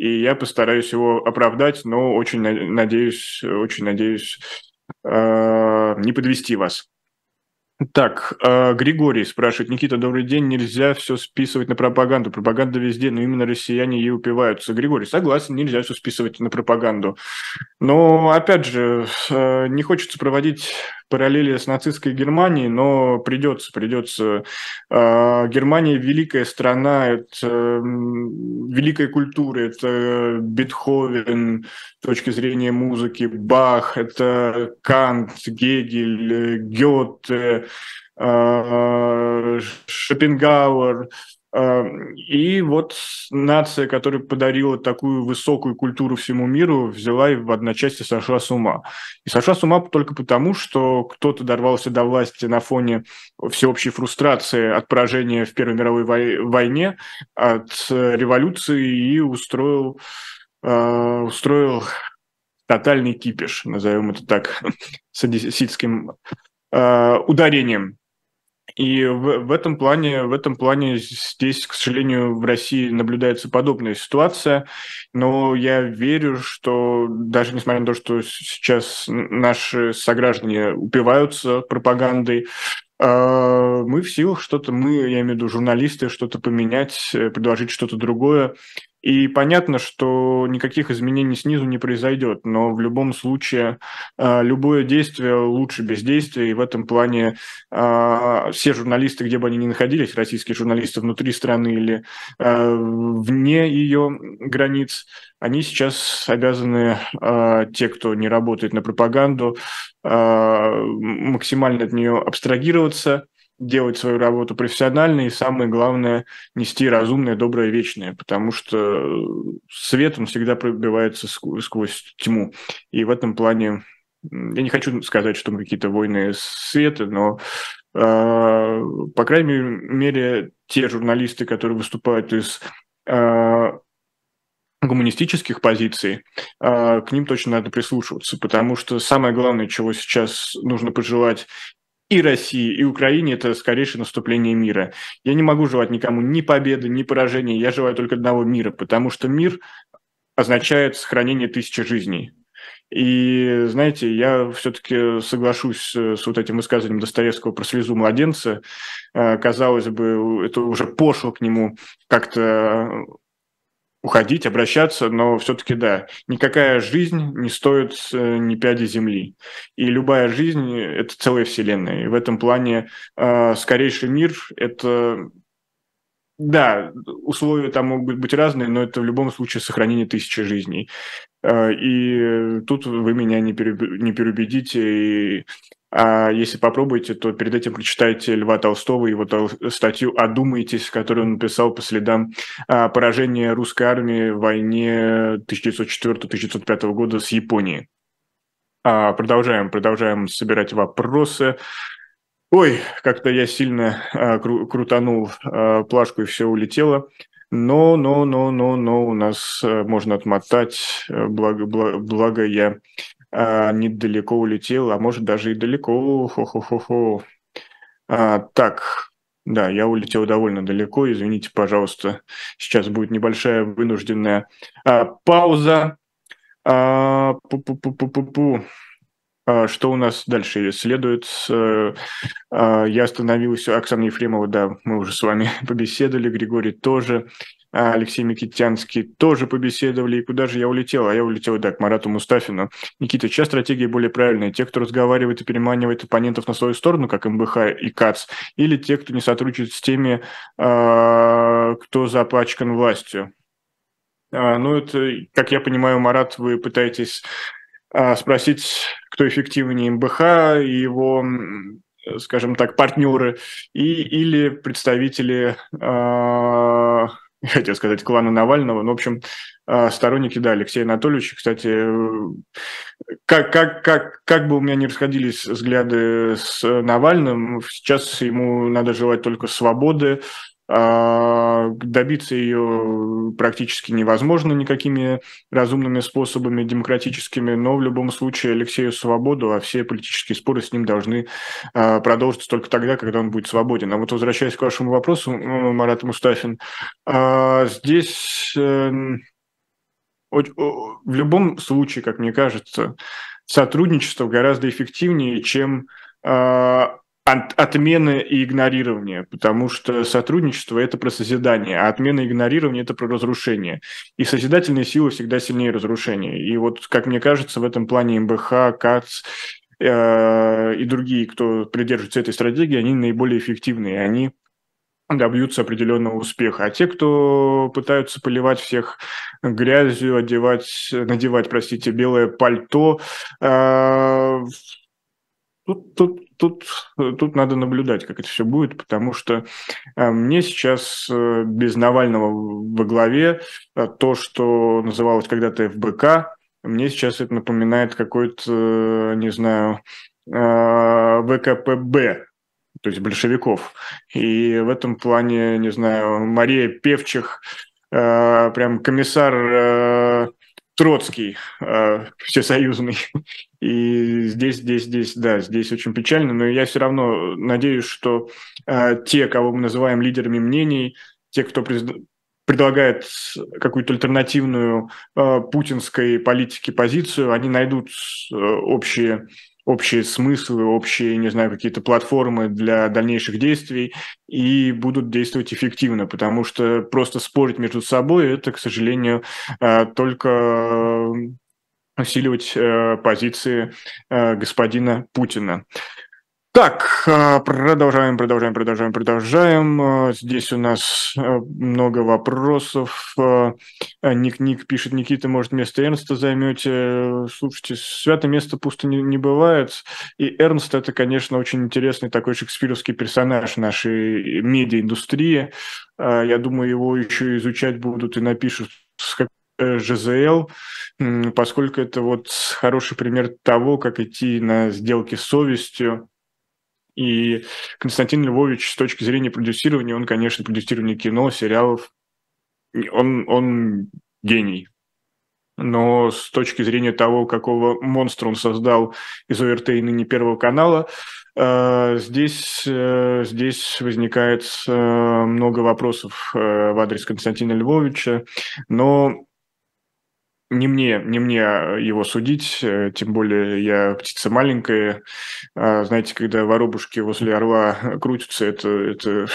и я постараюсь его оправдать, но очень надеюсь, очень надеюсь не подвести вас. Так, Григорий спрашивает: Никита, добрый день, нельзя все списывать на пропаганду, пропаганда везде, но именно россияне ей упиваются. Григорий, согласен, нельзя все списывать на пропаганду. Но, опять же, не хочется проводить параллели с нацистской Германией, но придется, придется. Германия – великая страна, это великая культура, это Бетховен с точки зрения музыки, Бах, это Кант, Гегель, Гёте, Шопенгауэр. И вот нация, которая подарила такую высокую культуру всему миру, взяла и в одночасье сошла с ума. И сошла с ума только потому, что кто-то дорвался до власти на фоне всеобщей фрустрации от поражения в Первой мировой войне, от революции, и устроил, устроил тотальный кипиш, назовем это так, с одесситским ударением. И в, в этом плане, в этом плане здесь, к сожалению, в России наблюдается подобная ситуация, но я верю, что даже несмотря на то, что сейчас наши сограждане упиваются пропагандой, мы в силах что-то, мы, я имею в виду журналисты, что-то поменять, предложить что-то другое. И понятно, что никаких изменений снизу не произойдет, но в любом случае любое действие лучше бездействия, и в этом плане все журналисты, где бы они ни находились, российские журналисты внутри страны или вне ее границ, они сейчас обязаны, те, кто не работает на пропаганду, максимально от нее абстрагироваться, делать свою работу профессионально и, самое главное, нести разумное, доброе, вечное, потому что свет, он всегда пробивается сквозь тьму. И в этом плане, я не хочу сказать, что мы какие-то воины света, но, по крайней мере, те журналисты, которые выступают из гуманистических позиций, к ним точно надо прислушиваться, потому что самое главное, чего сейчас нужно пожелать и России, и Украине, это скорейшее наступление мира. Я не могу желать никому ни победы, ни поражения, я желаю только одного мира, потому что мир означает сохранение тысячи жизней. И, знаете, я все-таки соглашусь с вот этим высказыванием Достоевского про слезу младенца. Казалось бы, это уже пошло к нему как-то уходить, обращаться, но все-таки да, никакая жизнь не стоит ни пяди земли. И любая жизнь – это целая вселенная. И в этом плане э, скорейший мир – это, да, условия там могут быть разные, но это в любом случае сохранение тысячи жизней. Э, и тут вы меня не, переб... не переубедите. И, а если попробуете, то перед этим прочитайте Льва Толстого, его статью «Одумайтесь», которую он написал по следам поражения русской армии в войне тысяча девятьсот четвёртого - тысяча девятьсот пятого года с Японией. Продолжаем, продолжаем собирать вопросы. Ой, как-то я сильно кру- крутанул плашку, и все улетело. Но, но, но, но, но у нас можно отмотать, благо, благо, благо я а, недалеко улетел, а может даже и далеко. Хо-хо-хо-хо. А, так, да, я улетел довольно далеко, извините, пожалуйста. Сейчас будет небольшая вынужденная а, пауза. А, пу-пу-пу-пу-пу-пу. А, что у нас дальше следует? Я остановился, Оксана Ефремова, да, мы уже с вами побеседовали, Григорий тоже, Алексей Микитянский тоже побеседовали, и куда же я улетел? А я улетел, да, к Марату Мустафину. Никита, чья стратегия более правильная? Те, кто разговаривает и переманивает оппонентов на свою сторону, как МБХ и КАЦ, или те, кто не сотрудничает с теми, кто запачкан властью? Ну, это, как я понимаю, Марат, вы пытаетесь спросить, кто эффективнее, МБХ и его, скажем так, партнеры, и, или представители, э, хотел сказать, клана Навального, но, в общем, э, сторонники, да, Алексея Анатольевича. Кстати, как, как, как, как бы у меня ни расходились взгляды с Навальным, сейчас ему надо желать только свободы. Добиться ее практически невозможно никакими разумными способами, демократическими, но в любом случае Алексею свободу, а все политические споры с ним должны продолжиться только тогда, когда он будет свободен. А вот возвращаясь к вашему вопросу, Марат Мустафин, здесь в любом случае, как мне кажется, сотрудничество гораздо эффективнее, чем а, от, отмена и игнорирование, потому что сотрудничество – это про созидание, а отмена и игнорирование – это про разрушение. И созидательные силы всегда сильнее разрушения. И вот, как мне кажется, в этом плане эм бэ ха, КАЦ э, и другие, кто придерживается этой стратегии, они наиболее эффективные. Они добьются определенного успеха. А те, кто пытаются поливать всех грязью, одевать, надевать, простите, белое пальто, э, тут, тут, тут, тут надо наблюдать, как это все будет, потому что э, мне сейчас э, без Навального во главе э, то, что называлось когда-то эф бэ ка, мне сейчас это напоминает какой-то, э, не знаю, э, вэ ка пэ бэ, то есть большевиков. И в этом плане, не знаю, Мария Певчих, э, прям комиссар э, Троцкий, э, всесоюзный. И здесь, здесь, здесь, да, здесь очень печально, но я все равно надеюсь, что э, те, кого мы называем лидерами мнений, те, кто приз- предлагает какую-то альтернативную э, путинской политике позицию, они найдут э, общие общие смыслы, общие, не знаю, какие-то платформы для дальнейших действий и будут действовать эффективно, потому что просто спорить между собой – это, к сожалению, э, только усиливать э, позиции э, господина Путина. Так, э, продолжаем, продолжаем, продолжаем, продолжаем. Э, Здесь у нас э, много вопросов. Э, Ник Ник пишет: Никита, может, место Эрнста займете? Э, Слушайте, святое место пусто не, не бывает. И Эрнст – это, конечно, очень интересный такой шекспировский персонаж нашей медиаиндустрии. Э, Я думаю, его еще изучать будут и напишут с как э, жэ зэ эл, м, поскольку это вот хороший пример того, как идти на сделки с совестью. И Константин Львович с точки зрения продюсирования, он, конечно, продюсирование кино, сериалов, он, он гений. Но с точки зрения того, какого монстра он создал из о эр тэ и ныне Первого канала, э, здесь, э, здесь возникает э, много вопросов э, в адрес Константина Львовича, но не мне, не мне его судить, э, тем более я птица маленькая. А, знаете, когда воробушки возле орла крутятся, это, это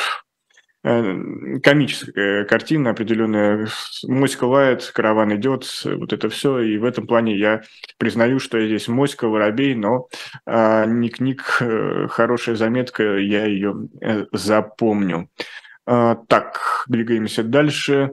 э, комическая картина определенная. Моська лает, караван идет, вот это все. И в этом плане я признаю, что я здесь моська, воробей, но а, ник-ник, э, хорошая заметка, я ее э, запомню. А, так, двигаемся дальше.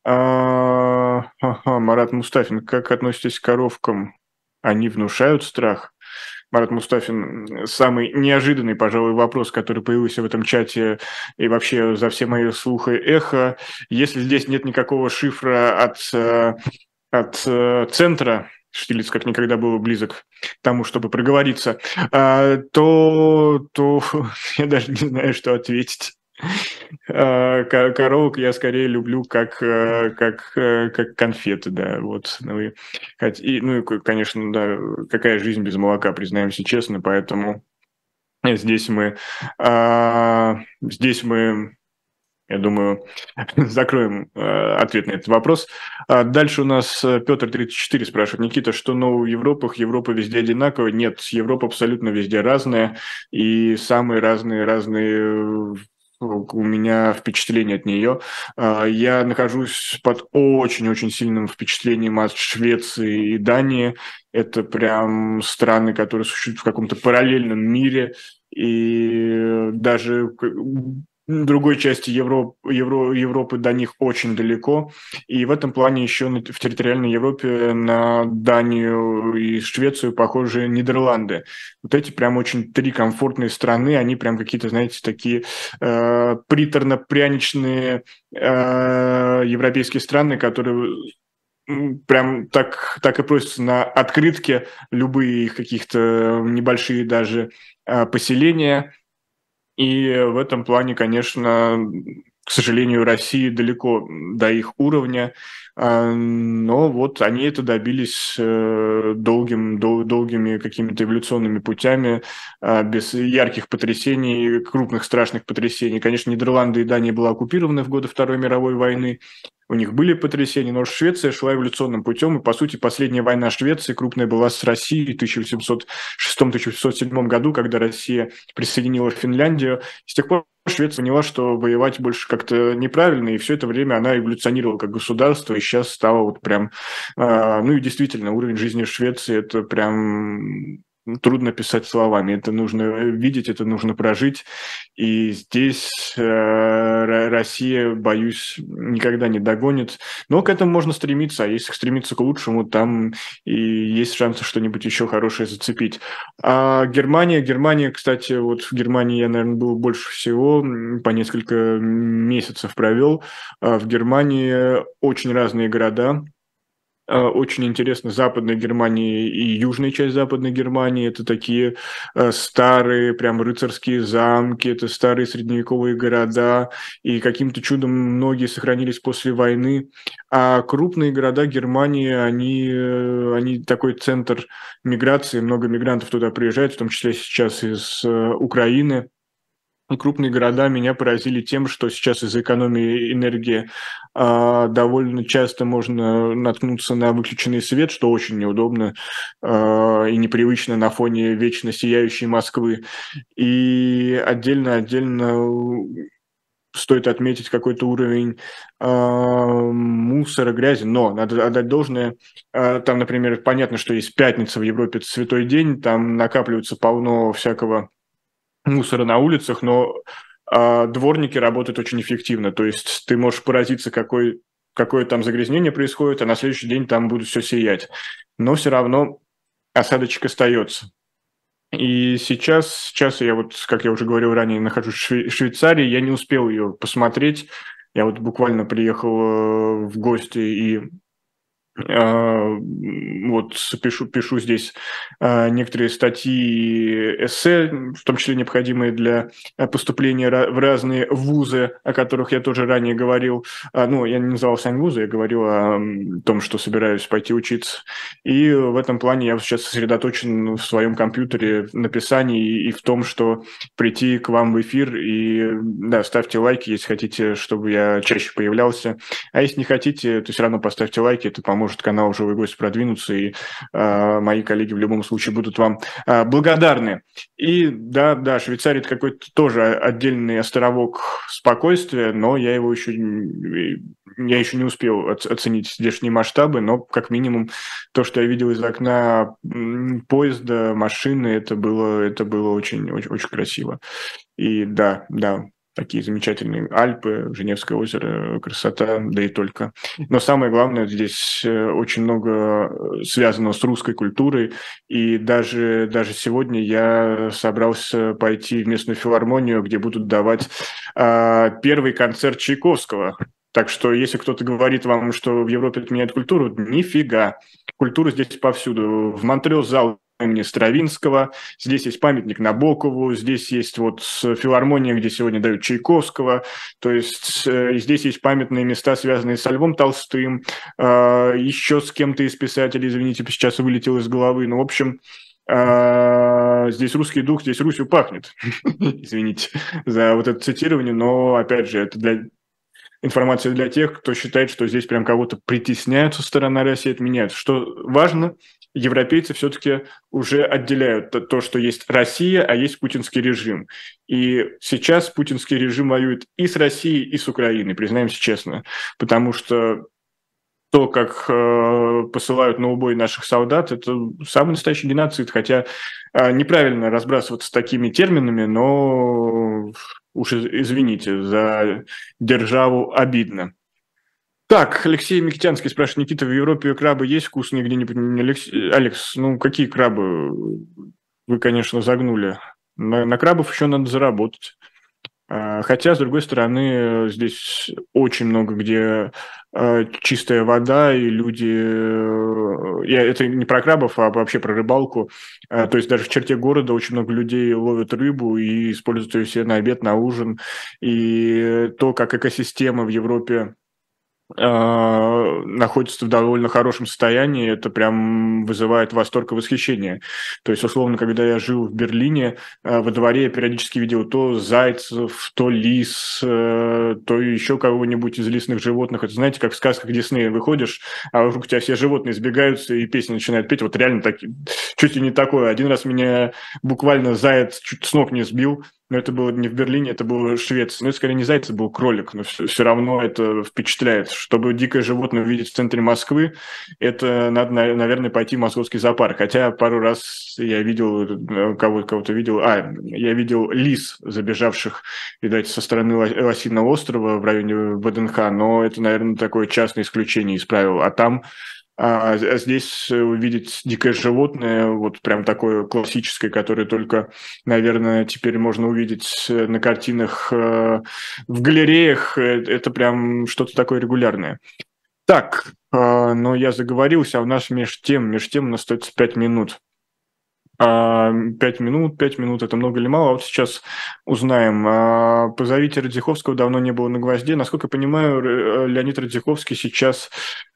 А, ага, Марат Мустафин, как относитесь к коровкам? Они внушают страх? Марат Мустафин, самый неожиданный, пожалуй, вопрос, который появился в этом чате и вообще за все мои слухи эхо. Если здесь нет никакого шифра от, э, от э, центра, Штирлиц как никогда был близок к тому, чтобы проговориться, а, то, то я даже не знаю, что ответить. А, ко- Коровок я скорее люблю как, э, как, э, как конфеты, да, вот. Ну и, хот- и, ну и, к- конечно, да, какая жизнь без молока, признаемся честно, поэтому здесь мы, а, здесь мы, я думаю, закроем э, ответ на этот вопрос. А дальше у нас э, Петр тридцать четыре спрашивает: Никита, что нового в Европах? Европа везде одинаковая? Нет, Европа абсолютно везде разная, и самые разные, разные э, у меня впечатления от нее. А, Я нахожусь под очень-очень сильным впечатлением от Швеции и Дании. Это прям страны, которые существуют в каком-то параллельном мире, и даже другой части Евро, Евро, Европы до них очень далеко. И в этом плане еще в территориальной Европе на Данию и Швецию похожи Нидерланды. Вот эти прям очень три комфортные страны, они прям какие-то, знаете, такие э, приторно-пряничные э, европейские страны, которые прям так, так и просятся на открытке, любые их каких-то небольшие даже э, поселения. И в этом плане, конечно, к сожалению, России далеко до их уровня, а, но вот они это добились э, долгим, дол- долгими какими-то эволюционными путями, а, без ярких потрясений, крупных страшных потрясений. Конечно, Нидерланды и Дания были оккупированы в годы Второй мировой войны, у них были потрясения, но Швеция шла эволюционным путем, и, по сути, последняя война Швеции крупная была с Россией в тысяча восемьсот шестом — тысяча восемьсот седьмом году, когда Россия присоединила Финляндию. С тех пор Швеция поняла, что воевать больше как-то неправильно, и все это время она эволюционировала как государство, и сейчас стала вот прям... э, ну и действительно, уровень жизни в Швеции – это прям... трудно писать словами, это нужно видеть, это нужно прожить, и здесь э, Россия, боюсь, никогда не догонит, но к этому можно стремиться, а если стремиться к лучшему, там и есть шансы что-нибудь еще хорошее зацепить. А Германия, Германия, кстати, вот в Германии я, наверное, был больше всего, по несколько месяцев провел, а в Германии очень разные города. Очень интересно, Западная Германия и южная часть Западной Германии – это такие э, старые, прям рыцарские замки, это старые средневековые города, и каким-то чудом многие сохранились после войны. А крупные города Германии, они, э, они такой центр миграции, много мигрантов туда приезжают, в том числе сейчас из э, Украины. И крупные города меня поразили тем, что сейчас из-за экономии энергии а, довольно часто можно наткнуться на выключенный свет, что очень неудобно а, и непривычно на фоне вечно сияющей Москвы. И отдельно-отдельно стоит отметить какой-то уровень а, мусора, грязи, но надо отдать должное. А, там, например, понятно, что есть пятница в Европе, это святой день, там накапливается полно всякого мусора на улицах, но а, дворники работают очень эффективно. То есть ты можешь поразиться, какой, какое там загрязнение происходит, а на следующий день там будет все сиять. Но все равно осадочек остается. И сейчас, сейчас я вот, как я уже говорил ранее, нахожусь в Шве- Швейцарии, я не успел ее посмотреть. Я вот буквально приехал э, в гости и а, вот пишу, пишу здесь а, некоторые статьи и эссе, в том числе необходимые для а, поступления ра- в разные вузы, о которых я тоже ранее говорил. А, ну, я не называл сами вузы, я говорил о м, том, что собираюсь пойти учиться. И в этом плане я сейчас сосредоточен в своем компьютере в написании и в том, что прийти к вам в эфир и, да, ставьте лайки, если хотите, чтобы я чаще появлялся. А если не хотите, то все равно поставьте лайки, это поможет каналу «Живой гость» продвинуться, и э, мои коллеги в любом случае будут вам э, благодарны. И да, да, Швейцария – это какой-то тоже отдельный островок спокойствия, но я его еще, я еще не успел оценить здешние масштабы, но как минимум то, что я видел из окна поезда, машины, это было, это было очень, очень, очень красиво. И да, да, такие замечательные Альпы, Женевское озеро, красота, да и только. Но самое главное, здесь очень много связано с русской культурой, и даже, даже сегодня я собрался пойти в местную филармонию, где будут давать а, первый концерт Чайковского. Так что, если кто-то говорит вам, что в Европе отменяют культуру, нифига. Культура здесь повсюду. В Монтрео зал имени Стравинского, здесь есть памятник Набокову, здесь есть вот филармония, где сегодня дают Чайковского, то есть э, здесь есть памятные места, связанные с Львом Толстым, э, еще с кем-то из писателей, извините, сейчас вылетел из головы, ну, в общем, э, здесь русский дух, здесь Русью пахнет, извините за вот это цитирование, но, опять же, это для... информация для тех, кто считает, что здесь прям кого-то притесняют со стороны России, отменяют. Что важно, европейцы все-таки уже отделяют то, что есть Россия, а есть путинский режим. И сейчас путинский режим воюет и с Россией, и с Украиной, признаемся честно. Потому что то, как э, посылают на убой наших солдат, это самый настоящий геноцид. Хотя э, неправильно разбрасываться такими терминами, но уж извините, за державу обидно. Так, Алексей Микитянский спрашивает: Никита, в Европе крабы есть вкусные где-нибудь? Алекс, Алекс, ну какие крабы? Вы, конечно, загнули. На, на крабов еще надо заработать. А, Хотя, с другой стороны, здесь очень много где а, чистая вода, и люди... э, Я, это не про крабов, а вообще про рыбалку. А, То есть даже в черте города очень много людей ловят рыбу и используют ее себе на обед, на ужин. И то, как экосистема в Европе а, находится в довольно хорошем состоянии, это прям вызывает восторг и восхищение. То есть, условно, когда я жил в Берлине, э, во дворе я периодически видел то зайцев, то лис, э, то еще кого-нибудь из лесных животных. Это, знаете, как в сказках Диснея выходишь, а вокруг тебя все животные сбегаются и песни начинают петь. Вот реально так, чуть ли не такое. Один раз меня буквально заяц чуть с ног не сбил, но это было не в Берлине, это было в Швеции. Ну, это скорее не заяц, это был кролик, но все, все равно это впечатляет. Чтобы дикое животное увидеть в центре Москвы, это надо, наверное, пойти в московский зоопарк. Хотя пару раз я видел, кого- кого-то видел, а, я видел лис, забежавших, видать, со стороны Ло- Лосиного острова в районе ВДНХ, но это, наверное, такое частное исключение из правил. А там а а здесь увидеть дикое животное, вот прям такое классическое, которое только, наверное, теперь можно увидеть э, на картинах э, в галереях, э, это прям что-то такое регулярное. Так, а, но я заговорился, а у нас меж тем, меж тем у нас остается пять минут. А, Пять минут, пять минут, это много или мало? Вот сейчас узнаем. А, Позовите Радзиховского, давно не было на «Гвозде». Насколько я понимаю, Р- Леонид Радзиховский сейчас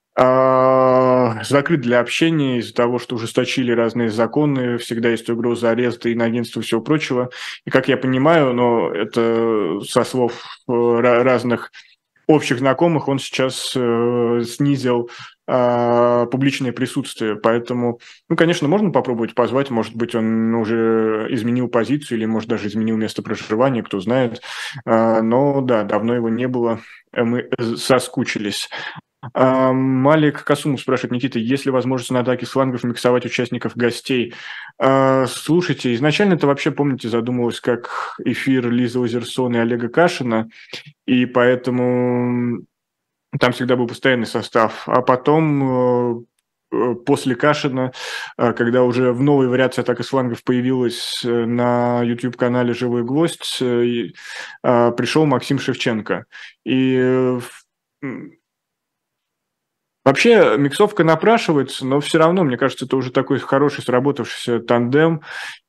а, закрыт для общения из-за того, что ужесточили разные законы, всегда есть угроза ареста, иноагентства и всего прочего. И, как я понимаю, но это со слов э, ра- разных общих знакомых, он сейчас э, снизил а, публичное присутствие. Поэтому, ну, конечно, можно попробовать позвать, может быть, он уже изменил позицию или, может, даже изменил место проживания, кто знает. А, но, да, давно его не было, э, мы э, соскучились. А, Малик Касумов спрашивает: Никита, есть ли возможность на атаке с флангов миксовать участников гостей? А, Слушайте, изначально это вообще, помните, задумывалось как эфир Лизы Лазерсон и Олега Кашина, и поэтому там всегда был постоянный состав. А потом, э, э, после Кашина, э, когда уже в новой вариации атака с флангов появилась э, на YouTube-канале «Живой гвоздь», э, и, э, пришел Максим Шевченко. И э, в- м, вообще миксовка напрашивается, но все равно, мне кажется, это уже такой хороший сработавшийся тандем.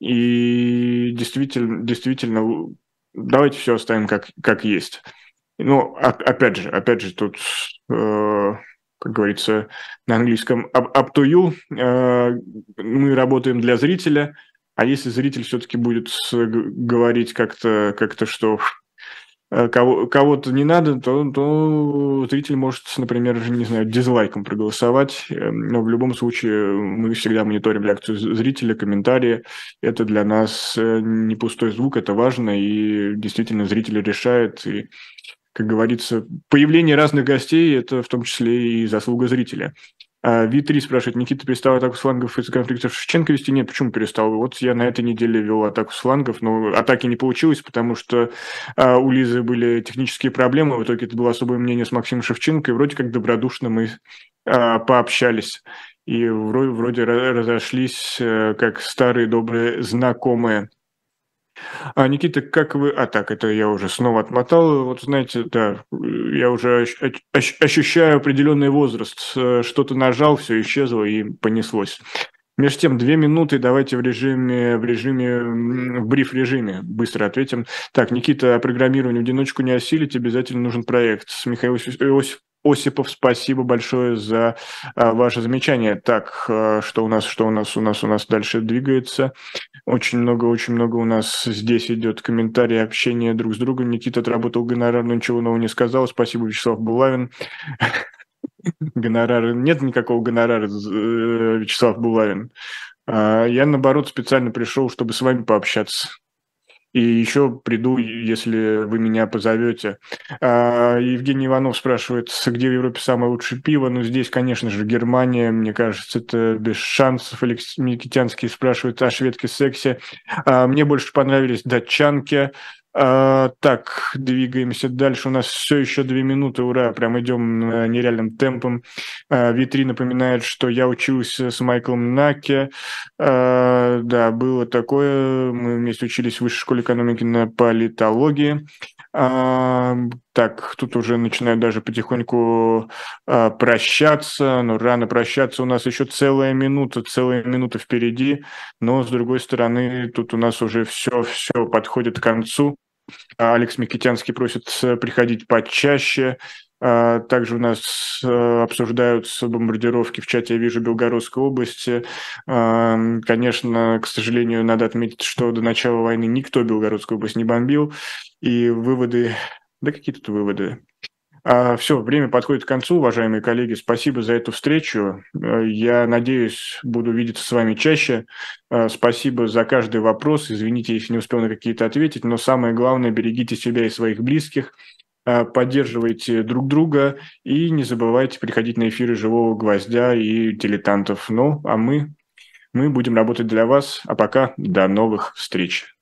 И действительно, действительно, у- давайте все оставим как, как есть. Ну, о- опять же, опять же, тут, э, как говорится на английском, up, up to you. Э, мы работаем для зрителя, а если зритель все-таки будет с- г- говорить как-то, как-то, что э, кого, кого-то не надо, то, то зритель может, например, не знаю, дизлайком проголосовать. Э, Но в любом случае мы всегда мониторим реакцию з- зрителя, комментарии. Это для нас э, не пустой звук, это важно, и действительно зритель решает, и как говорится, появление разных гостей – это в том числе и заслуга зрителя. А Ви три спрашивает: Никита перестал атаку с флангов из-за конфликтов Шевченко вести? Нет, почему перестал? Вот я на этой неделе вел атаку с флангов, но атаки не получилось, потому что а, у Лизы были технические проблемы, в итоге это было особое мнение с Максимом Шевченко, и вроде как добродушно мы а, пообщались, и вроде, вроде ра- разошлись, э, как старые добрые знакомые. А, Никита, как вы... А, так, это я уже снова отмотал. Вот знаете, да, я уже ощ- ощ- ощущаю определенный возраст. Э, Что-то нажал, все исчезло и понеслось. Между тем, две минуты, давайте в режиме, в режиме, м, в бриф-режиме быстро ответим. Так, Никита, а программирование в одиночку не осилить, обязательно нужен проект. С Михаил Осип- Осип- Осипов, спасибо большое за а, ваше замечание. Так, а, что у нас, что у нас, у нас, у нас дальше двигается. Очень много, очень много у нас здесь идет комментарий, общение друг с другом. Никита отработал гонорар, но ничего нового не сказал. Спасибо, Вячеслав Булавин. Гонорара нет никакого гонорара, э, Вячеслав Булавин. А я, наоборот, специально пришел, чтобы с вами пообщаться. И еще приду, если вы меня позовете. А, Евгений Иванов спрашивает, где в Европе самое лучшее пиво? Ну, здесь, конечно же, Германия. Мне кажется, это без шансов. Алексей Никитянский спрашивает о шведке сексе. А, мне больше понравились датчанки. А, так, двигаемся дальше. У нас все еще две минуты. Ура, прям идем э, нереальным темпом. А, Ви три напоминает, что я учился с Майклом Наке. А, да, было такое. Мы вместе учились в высшей школе экономики на политологии. А, так, тут уже начинают даже потихоньку а, прощаться, но рано прощаться, у нас еще целая минута, целая минута впереди, но с другой стороны, тут у нас уже все, все подходит к концу. А Алекс Микитянский просит э, приходить почаще. А, также у нас, э, обсуждаются бомбардировки в чате, я вижу, Белгородской области. Ам, конечно, к сожалению, надо отметить, что до начала войны никто Белгородскую область не бомбил, и выводы, да какие тут выводы? А, всё, время подходит к концу, уважаемые коллеги. Спасибо за эту встречу. Э, я надеюсь, буду видеться с вами чаще. Э, спасибо за каждый вопрос. Извините, если не успел на какие-то ответить, но самое главное, берегите себя и своих близких, э, поддерживайте друг друга и не забывайте приходить на эфиры «Живого гвоздя» и «Дилетантов». Ну, а мы мы будем работать для вас. А пока до новых встреч.